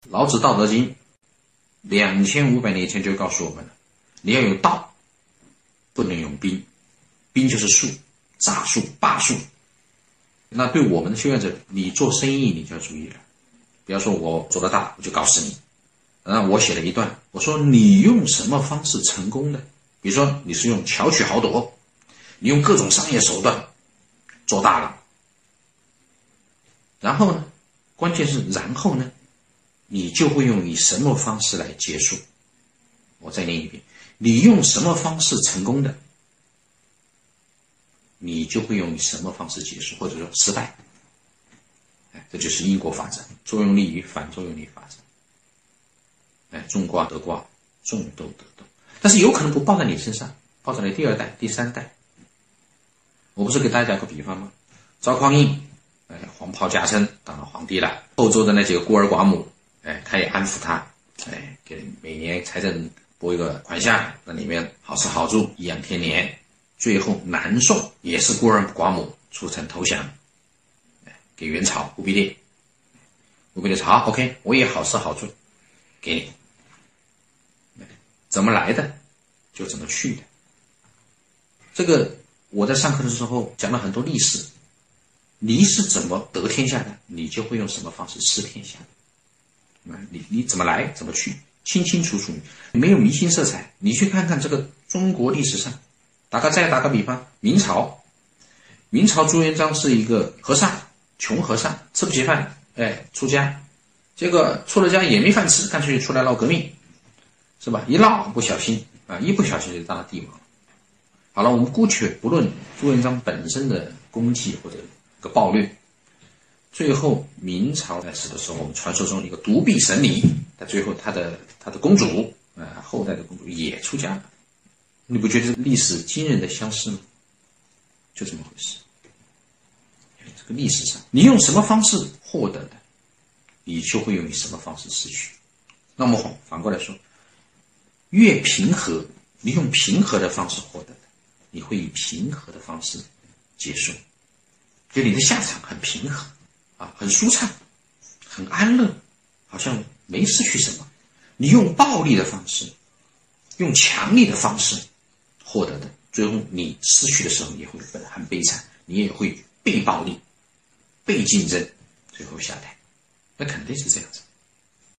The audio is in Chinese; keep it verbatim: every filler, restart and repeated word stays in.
老子《道德经》两千五百年前就告诉我们了，你要有道，不能用兵，兵就是术，诈术、霸术。那对我们的修养者，你做生意你就要注意了。比方说我做得大，我就告诉你，那我写了一段，我说你用什么方式成功的？比如说你是用巧取豪夺，你用各种商业手段做大了，然后呢，关键是然后呢，你就会用以什么方式来结束。我再念一遍，你用什么方式成功的，你就会用以什么方式结束，或者说失败。哎，这就是因果法则，作用力与反作用力法则。哎，种瓜得瓜，种豆得豆。但是有可能不报在你身上，报在你第二代、第三代。我不是给大家打个比方吗？赵匡胤，哎，黄袍加身当了皇帝了，后周的那几个孤儿寡母，哎，他也安抚他，哎，给每年财政拨一个款项，那里面好吃好住，颐养天年。最后南宋也是孤儿寡母出城投降，哎，给元朝忽必烈。忽必烈说好 ，OK， 我也好吃好住，给你。怎么来的，就怎么去的。这个我在上课的时候讲了很多历史，你是怎么得天下的，你就会用什么方式失天下。你你怎么来怎么去，清清楚楚，没有迷信色彩。你去看看这个中国历史上，打个再打个比方，明朝，明朝朱元璋是一个和尚，穷和尚，吃不起饭，哎，出家，结果出了家也没饭吃，干脆出来闹革命，是吧？一闹不小心啊，一不小心就当了帝王。好了，我们姑且不论朱元璋本身的功绩或者个暴虐，最后明朝在世的时候，我们传说中一个独臂神尼，但最后他的他的公主啊、呃，后代的公主也出家了。你不觉得历史惊人的相似吗？就这么回事。这个历史上，你用什么方式获得的，你就会用以什么方式失去。那么反过来说，越平和，你用平和的方式获得的，你会以平和的方式结束。就你的下场很平和啊，很舒畅，很安乐，好像没失去什么。你用暴力的方式，用强力的方式获得的，最后你失去的时候也会很悲惨，你也会被暴力、被竞争，最后下台。那肯定是这样子。